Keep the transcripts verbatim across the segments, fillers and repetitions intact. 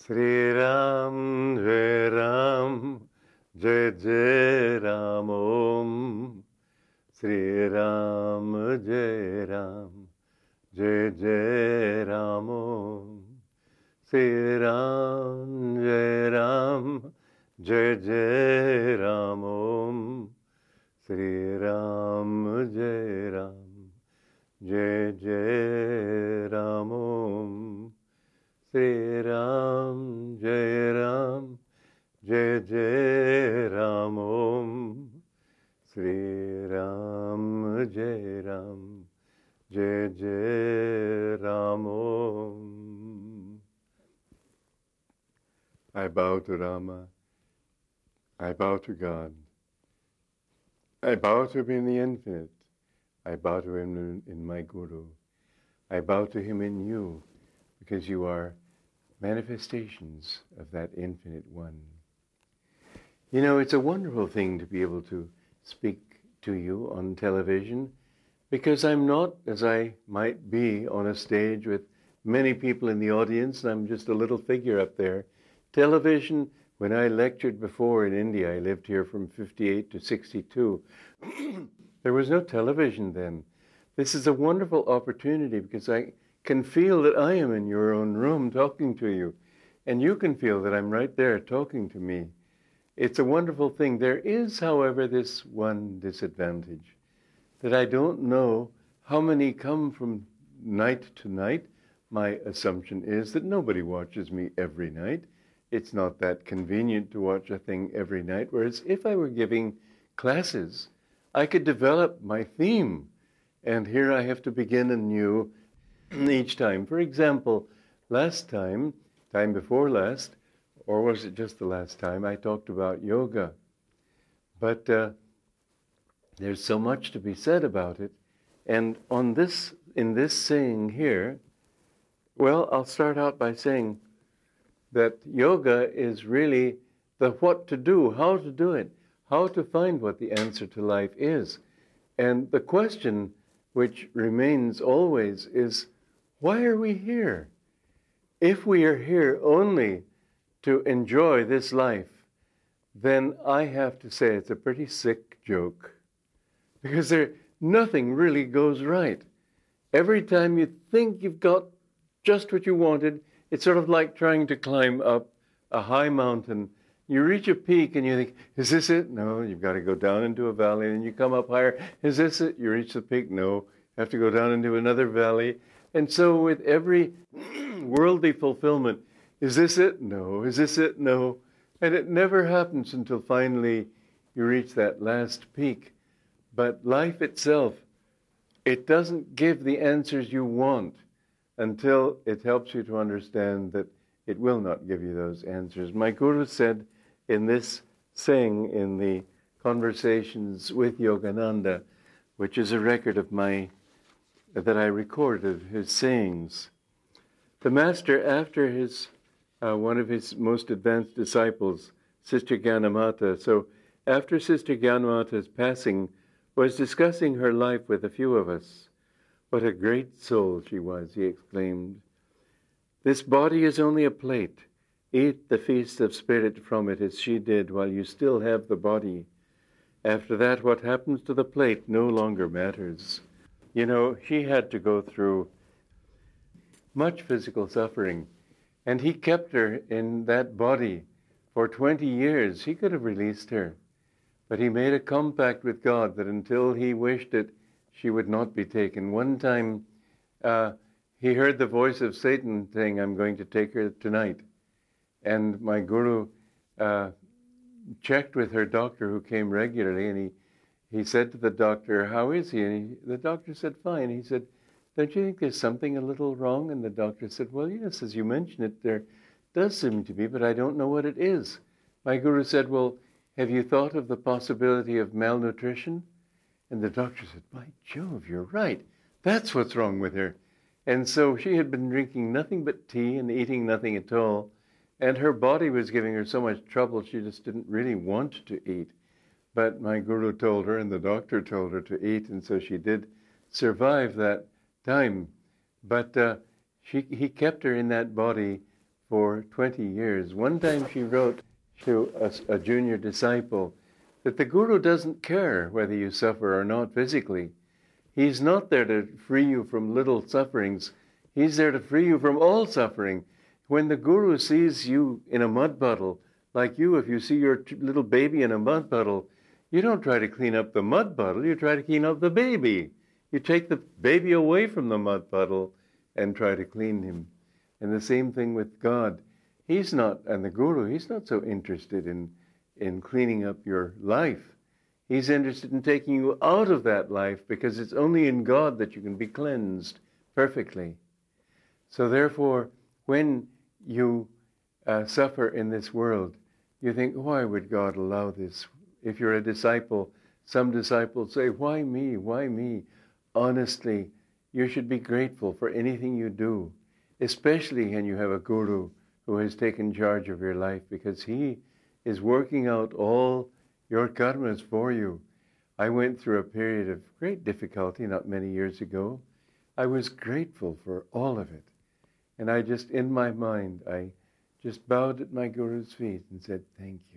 Sri Ram, Jai Ram, Jai Jai Ram Om. Sri Ram, Jai Ram, Jai Jai Ram Om. Sri Ram, Jai Ram, Jai Jai Ram Om. Sri Ram, Jai Ram, Jai Jai Ram Om. Sri Ram, Jai Ram, Jai Jai Ram Om. Sri Ram, Jai Ram, Jai Jai Ram Om. I bow to Rama. I bow to God. I bow to Him in the infinite. I bow to Him in, in my Guru. I bow to Him in you, because you are manifestations of that infinite one. You know, it's a wonderful thing to be able to speak to you on television, because I'm not, as I might be, on a stage with many people in the audience, and I'm just a little figure up there. Television, when I lectured before in India, I lived here from fifty-eight to sixty-two, there was no television then. This is a wonderful opportunity because I can feel that I am in your own room talking to you, and you can feel that I'm right there talking to me. It's a wonderful thing. There is, however, this one disadvantage, that I don't know how many come from night to night. My assumption is that nobody watches me every night. It's not that convenient to watch a thing every night, whereas if I were giving classes, I could develop my theme, and here I have to begin anew each time. For example, last time, time before last, or was it just the last time, I talked about yoga. But uh, there's so much to be said about it. And on this, in this saying here, well, I'll start out by saying that yoga is really the what to do, how to do it, how to find what the answer to life is. And the question which remains always is, why are we here? If we are here only to enjoy this life, then I have to say it's a pretty sick joke, because there nothing really goes right. Every time you think you've got just what you wanted, it's sort of like trying to climb up a high mountain. You reach a peak and you think, is this it? No, you've got to go down into a valley, and you come up higher. Is this it? You reach the peak? No, you have to go down into another valley. And so with every worldly fulfillment, is this it? No. Is this it? No. And it never happens until finally you reach that last peak. But life itself, it doesn't give the answers you want until it helps you to understand that it will not give you those answers. My Guru said in this saying in the Conversations with Yogananda, which is a record of my, that I recorded his sayings. The Master, after his, uh, one of his most advanced disciples, Sister Gyanamata, so after Sister Gyanamata's passing, was discussing her life with a few of us. What a great soul she was, he exclaimed. This body is only a plate. Eat the feast of spirit from it as she did while you still have the body. After that, what happens to the plate no longer matters. You know, she had to go through much physical suffering, and he kept her in that body for twenty years. He could have released her, but he made a compact with God that until he wished it, she would not be taken. One time, uh, he heard the voice of Satan saying, I'm going to take her tonight. And my Guru uh, checked with her doctor, who came regularly, and he, he said to the doctor, how is he? And he, the doctor said, fine. He said, don't you think there's something a little wrong? And the doctor said, well, yes, as you mention it, there does seem to be, but I don't know what it is. My Guru said, well, have you thought of the possibility of malnutrition? And the doctor said, by Jove, you're right. That's what's wrong with her. And so she had been drinking nothing but tea and eating nothing at all. And her body was giving her so much trouble, she just didn't really want to eat. But my Guru told her, and the doctor told her to eat, and so she did survive that time. But uh, she, he kept her in that body for twenty years. One time she wrote to a, a junior disciple that the Guru doesn't care whether you suffer or not physically. He's not there to free you from little sufferings. He's there to free you from all suffering. When the Guru sees you in a mud puddle, like you, if you see your t- little baby in a mud puddle, you don't try to clean up the mud puddle, you try to clean up the baby. You take the baby away from the mud puddle and try to clean him. And the same thing with God. He's not, and the Guru, he's not so interested in, in cleaning up your life. He's interested in taking you out of that life, because it's only in God that you can be cleansed perfectly. So therefore, when you uh, suffer in this world, you think, why would God allow this? If you're a disciple, some disciples say, why me? Why me? Honestly, you should be grateful for anything you do, especially when you have a Guru who has taken charge of your life, because he is working out all your karmas for you. I went through a period of great difficulty not many years ago. I was grateful for all of it. And I just, in my mind, I just bowed at my Guru's feet and said, thank you.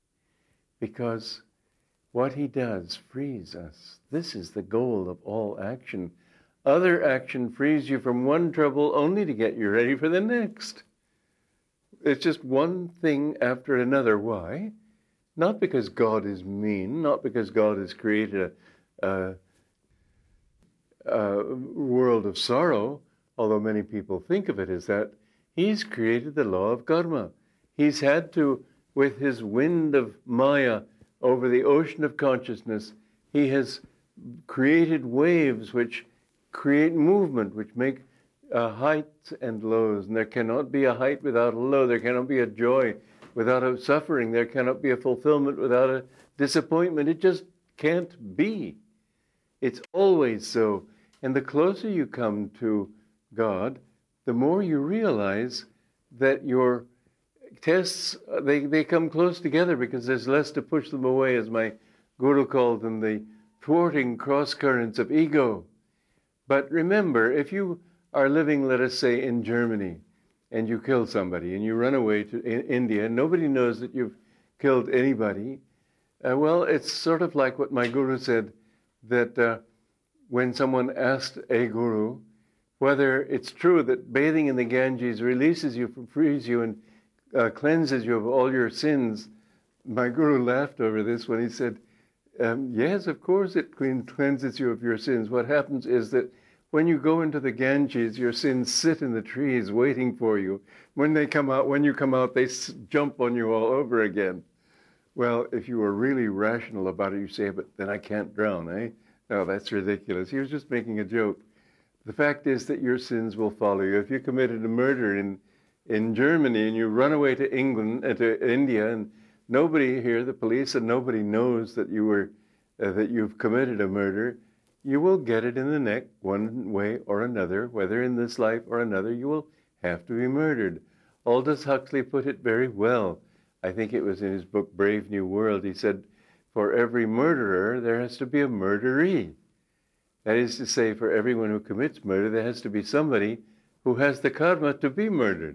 Because what he does frees us. This is the goal of all action. Other action frees you from one trouble only to get you ready for the next. It's just one thing after another. Why? Not because God is mean, not because God has created a, a, a world of sorrow, although many people think of it as that. He's created the law of karma. He's had to, with his wind of Maya over the ocean of consciousness, he has created waves which create movement, which make uh, heights and lows. And there cannot be a height without a low. There cannot be a joy without a suffering. There cannot be a fulfillment without a disappointment. It just can't be. It's always so. And the closer you come to God, the more you realize that your tests, they, they come close together, because there's less to push them away, as my Guru called them, the thwarting cross currents of ego. But remember, if you are living, let us say, in Germany, and you kill somebody, and you run away to in India, and nobody knows that you've killed anybody, uh, well, it's sort of like what my Guru said, that uh, when someone asked a Guru whether it's true that bathing in the Ganges releases you, frees you, and uh, cleanses you of all your sins, my Guru laughed over this when he said, um, yes, of course it clean, cleanses you of your sins. What happens is that when you go into the Ganges, your sins sit in the trees waiting for you. When they come out, when you come out, they s- jump on you all over again. Well, if you were really rational about it, you say, but then I can't drown, eh? No, that's ridiculous. He was just making a joke. The fact is that your sins will follow you. If you committed a murder in, in Germany and you run away to England, uh, to India, and nobody here, the police, and nobody knows that you were, uh, that you've committed a murder, you will get it in the neck one way or another, whether in this life or another, you will have to be murdered. Aldous Huxley put it very well. I think it was in his book, Brave New World. He said, for every murderer, there has to be a murderee. That is to say, for everyone who commits murder, there has to be somebody who has the karma to be murdered.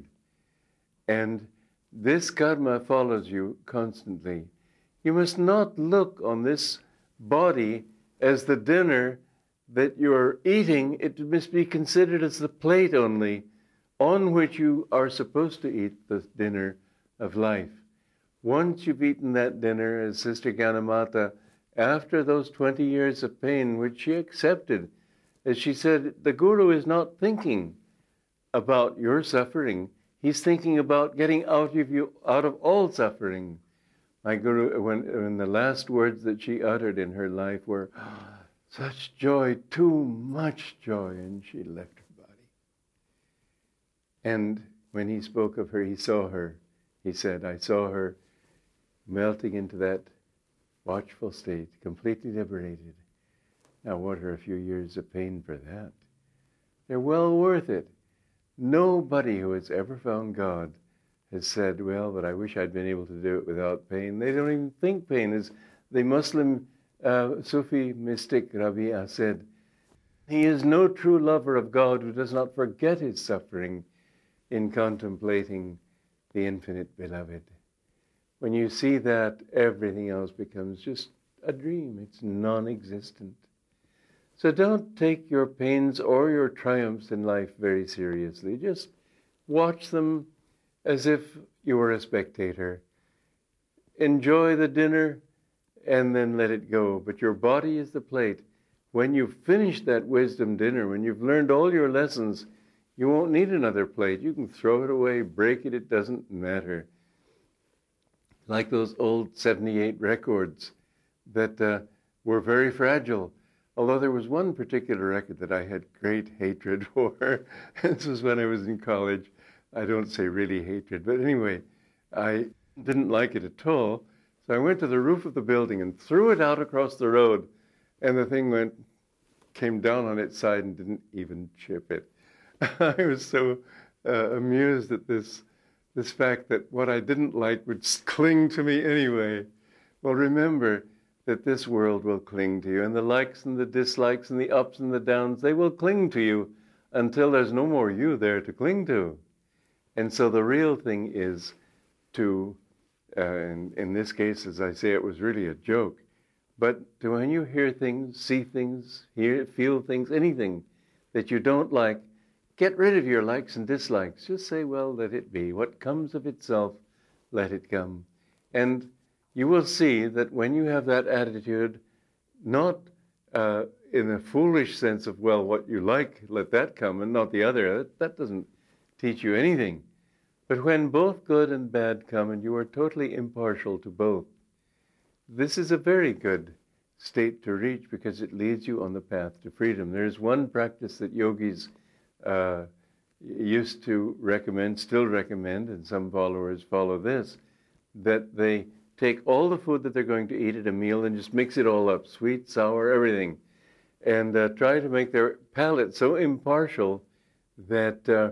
And this karma follows you constantly. You must not look on this body as the dinner that you're eating. It must be considered as the plate only on which you are supposed to eat the dinner of life. Once you've eaten that dinner, as Sister Gyanamata, after those twenty years of pain, which she accepted, as she said, the Guru is not thinking about your suffering. He's thinking about getting out of you, out of all suffering. My Guru, when, when the last words that she uttered in her life were, oh, such joy, too much joy, and she left her body. And when he spoke of her, he saw her. He said, I saw her melting into that watchful state, completely liberated. Now, what are a few years of pain for that? They're well worth it. Nobody who has ever found God has said, well, but I wish I'd been able to do it without pain. They don't even think pain is. The Muslim uh, Sufi mystic Rabi'a said, he is no true lover of God who does not forget his suffering. in contemplating the infinite beloved. When you see that, everything else becomes just a dream. It's non-existent. So don't take your pains or your triumphs in life very seriously. Just watch them as if you were a spectator. Enjoy the dinner and then let it go. But your body is the plate. When you've finished that wisdom dinner, when you've learned all your lessons, you won't need another plate. You can throw it away, break it, it doesn't matter. Like those old seventy-eight records that uh, were very fragile. Although there was one particular record that I had great hatred for. This was when I was in college. I don't say really hatred, but anyway, I didn't like it at all. So I went to the roof of the building and threw it out across the road, and the thing went, came down on its side and didn't even chip it. I was so uh, amused at this, this fact that what I didn't like would cling to me anyway. Well, remember that this world will cling to you, and the likes and the dislikes and the ups and the downs, they will cling to you until there's no more you there to cling to. And so the real thing is to, uh, in, in this case, as I say, it was really a joke, but to when you hear things, see things, hear, feel things, anything that you don't like, get rid of your likes and dislikes. Just say, well, let it be. What comes of itself, let it come. And you will see that when you have that attitude, not uh, in a foolish sense of, well, what you like, let that come, and not the other, that, that doesn't teach you anything. But when both good and bad come, and you are totally impartial to both, this is a very good state to reach because it leads you on the path to freedom. There's one practice that yogis uh, used to recommend, still recommend, and some followers follow this, that they take all the food that they're going to eat at a meal and just mix it all up, sweet, sour, everything, and uh, try to make their palate so impartial that uh,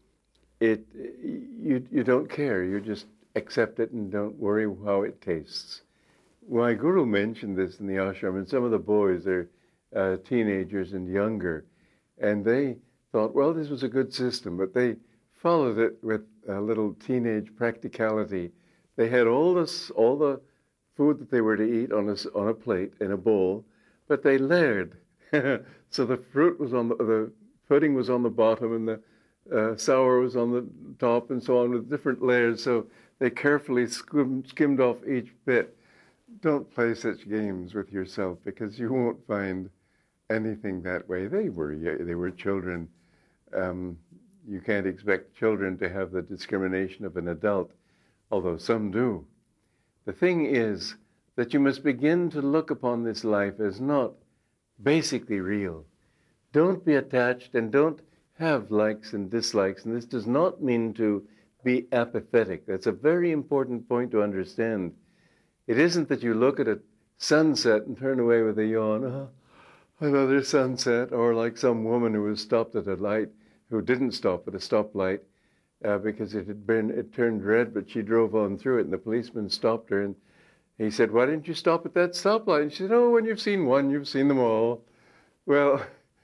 it you you don't care. You just accept it and don't worry how it tastes. My guru mentioned this in the ashram, and some of the boys, they're uh, teenagers and younger, and they thought, well, this was a good system, but they followed it with a little teenage practicality. They had all this, all the food that they were to eat on a, on a plate in a bowl, but they layered. So the fruit was on the, the pudding was on the bottom, and the uh, sour was on the top, and so on, with different layers. So they carefully skimmed, skimmed off each bit. Don't play such games with yourself, because you won't find anything that way. They were they were children. Um, you can't expect children to have the discrimination of an adult, although some do. The thing is that you must begin to look upon this life as not basically real. Don't be attached and don't have likes and dislikes. And this does not mean to be apathetic. That's a very important point to understand. It isn't that you look at a sunset and turn away with a yawn, oh, another sunset, or like some woman who was stopped at a light, who didn't stop at a stoplight uh, because it had been, it turned red, but she drove on through it, and the policeman stopped her, and he said, why didn't you stop at that stoplight? And she said, oh, when you've seen one, you've seen them all. Well,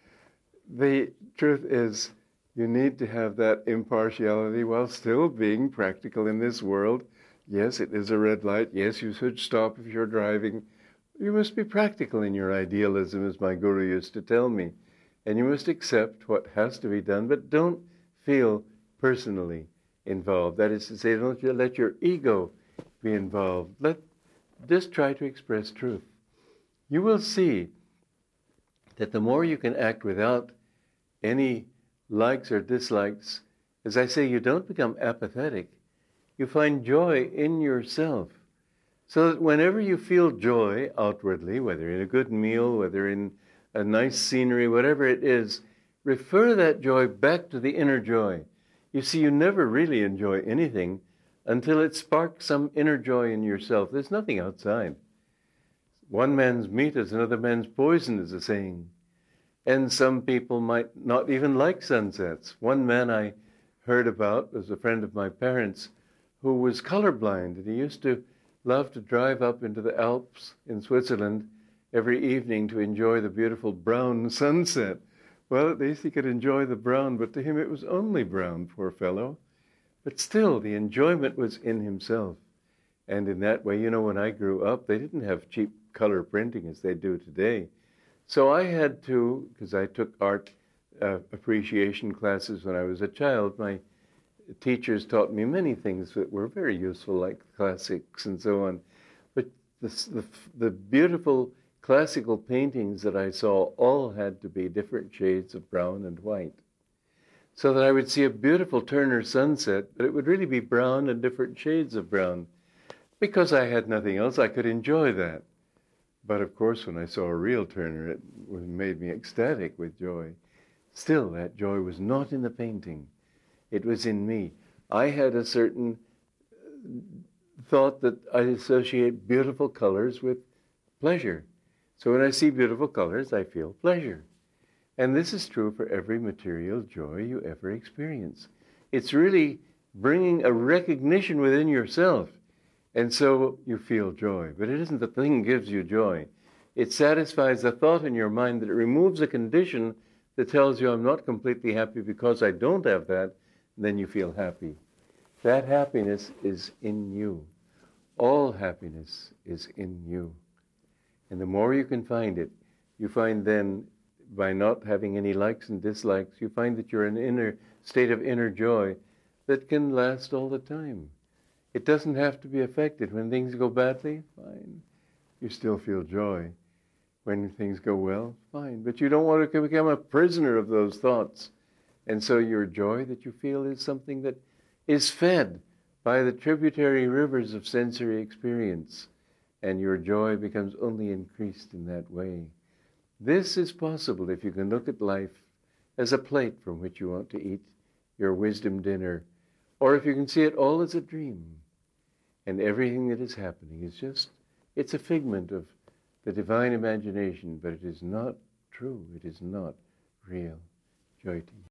the truth is, you need to have that impartiality while still being practical in this world. Yes, it is a red light. Yes, you should stop if you're driving. You must be practical in your idealism, as my guru used to tell me. And you must accept what has to be done, but don't feel personally involved. That is to say, don't you let your ego be involved. Let just try to express truth. You will see that the more you can act without any likes or dislikes, as I say, you don't become apathetic. You find joy in yourself. So that whenever you feel joy outwardly, whether in a good meal, whether in a nice scenery, whatever it is, refer that joy back to the inner joy. You see, you never really enjoy anything until it sparks some inner joy in yourself. There's nothing outside. One man's meat is another man's poison, is a saying. And some people might not even like sunsets. One man I heard about was a friend of my parents who was colorblind, and he used to love to drive up into the Alps in Switzerland every evening to enjoy the beautiful brown sunset. Well, at least he could enjoy the brown, but to him it was only brown, poor fellow. But still, the enjoyment was in himself. And in that way, you know, when I grew up, they didn't have cheap color printing as they do today. So I had to, because I took art uh, appreciation classes when I was a child, my teachers taught me many things that were very useful, like classics and so on. But the, the, the beautiful classical paintings that I saw all had to be different shades of brown and white. So that I would see a beautiful Turner sunset, but it would really be brown and different shades of brown. Because I had nothing else, I could enjoy that. But of course, when I saw a real Turner, it made me ecstatic with joy. Still, that joy was not in the painting. It was in me. I had a certain thought that I associate beautiful colors with pleasure. So when I see beautiful colors, I feel pleasure. And this is true for every material joy you ever experience. It's really bringing a recognition within yourself. And so you feel joy. But it isn't the thing that gives you joy. It satisfies a thought in your mind that it removes a condition that tells you I'm not completely happy because I don't have that. And then you feel happy. That happiness is in you. All happiness is in you. And the more you can find it, you find then, by not having any likes and dislikes, you find that you're in an inner state of inner joy that can last all the time. It doesn't have to be affected. When things go badly, fine. You still feel joy. When things go well, fine. But you don't want to become a prisoner of those thoughts. And so your joy that you feel is something that is fed by the tributary rivers of sensory experience. And your joy becomes only increased in that way. This is possible if you can look at life as a plate from which you want to eat your wisdom dinner, or if you can see it all as a dream, and everything that is happening is just, it's a figment of the divine imagination, but it is not true, it is not real. Joy to you.